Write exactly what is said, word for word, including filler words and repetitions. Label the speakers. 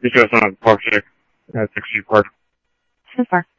Speaker 1: because on Park Six, uh, Six Street Park.
Speaker 2: So far.